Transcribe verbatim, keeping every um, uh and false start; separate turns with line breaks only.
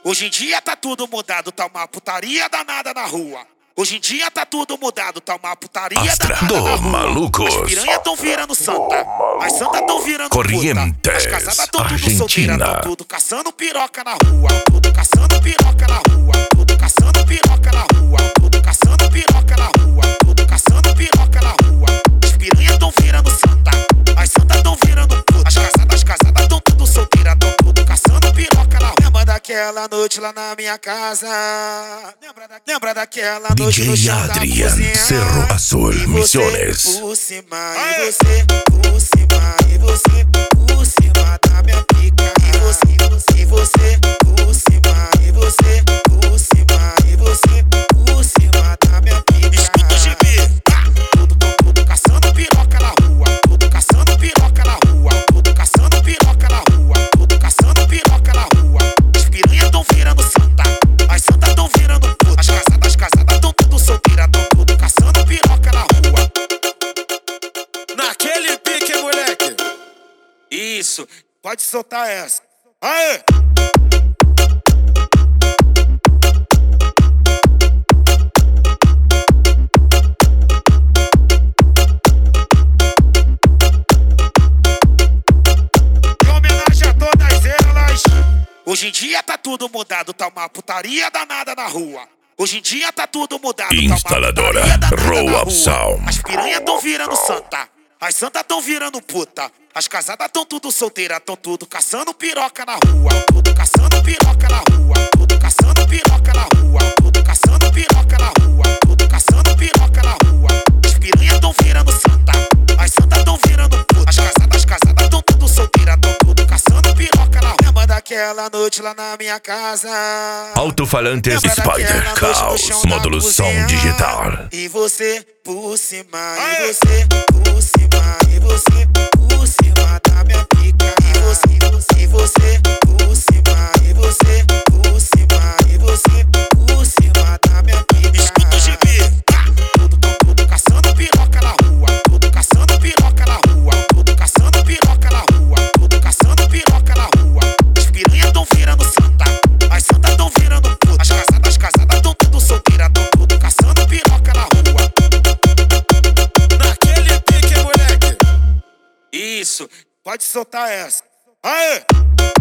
Hoje em dia tá tudo mudado, tá uma putaria danada na rua. Hoje em dia tá tudo mudado, tá uma putaria
Astra
danada
do
na rua.
Malucos.
As piranhas tão virando santa, as santas tão virando
Corrientes,
puta. As casadas tão tudo
Argentina.
solteiras, tão tudo caçando piroca na rua. Tudo caçando piroca na rua. Tudo caçando piroca na rua. Tudo caçando piroca na rua. Tudo caçando piroca na rua. As piranhas tão virando santa, as santas tão virando puta. As casadas, as casadas tão tudo solteiras, tão tudo caçando piroca na rua. Lembra daquela noite lá na minha casa? Lembra, da, lembra daquela noite no
D J
chão da
Adrian,
cozinha?
Cerro Azul,
E você
Misiones.
por cima, e você por cima, e você por cima da minha pica. E você, e você, e você por cima, e você por cima, e você por cima da minha pica. Escuta o G B, tudo, tudo caçando piroca na rua, tudo caçando piroca na rua, tudo caçando piroca na rua, tudo caçando piroca na rua. As piranhas tão virando santa, as santas tão virando puta. As casadas, as casadas tão tudo solteiras, tão tudo caçando piroca na rua.
Naquele pique, moleque.
Isso, pode soltar essa. Aê! Em homenagem a todas elas. Hoje em dia tá tudo mudado, tá uma putaria danada na rua. Hoje em dia tá tudo mudado,
Instaladora
tá uma putaria danada na
Roll Up
rua.
Sound.
As piranhas tão virando santa, as santas tão virando puta. As casadas tão tudo solteiras, tão tudo caçando piroca na rua. Tudo caçando piroca na rua. Tudo caçando piroca na rua. Tudo caçando piroca na rua. Tudo caçando piroca na rua. As piranhas tão virando santa, as santas tão virando puta. As casadas, as casadas tão tudo solteiras, tão tudo caçando piroca na rua. Lembra daquela noite lá na minha casa?
Alto-falantes
Lembra
Spider
daquela noite no
Caos,
chão da
módulo som
cozinha?
digital.
E você por cima,
Aê!
e você por cima, e você por cima da minha pica. E você, e você, e você por cima, e você por cima, e você por cima da minha pica. Escuta o G B, tudo, tudo, tudo caçando piroca na rua, tudo caçando piroca na rua, tudo caçando piroca na rua, tudo caçando piroca na rua. As piranhas tão virando santa, as santas tão virando puta. As casadas, as casadas tão tudo solteiras, tão tudo caçando piroca na rua.
Naquele pique, moleque.
Isso, pode soltar essa. Aê!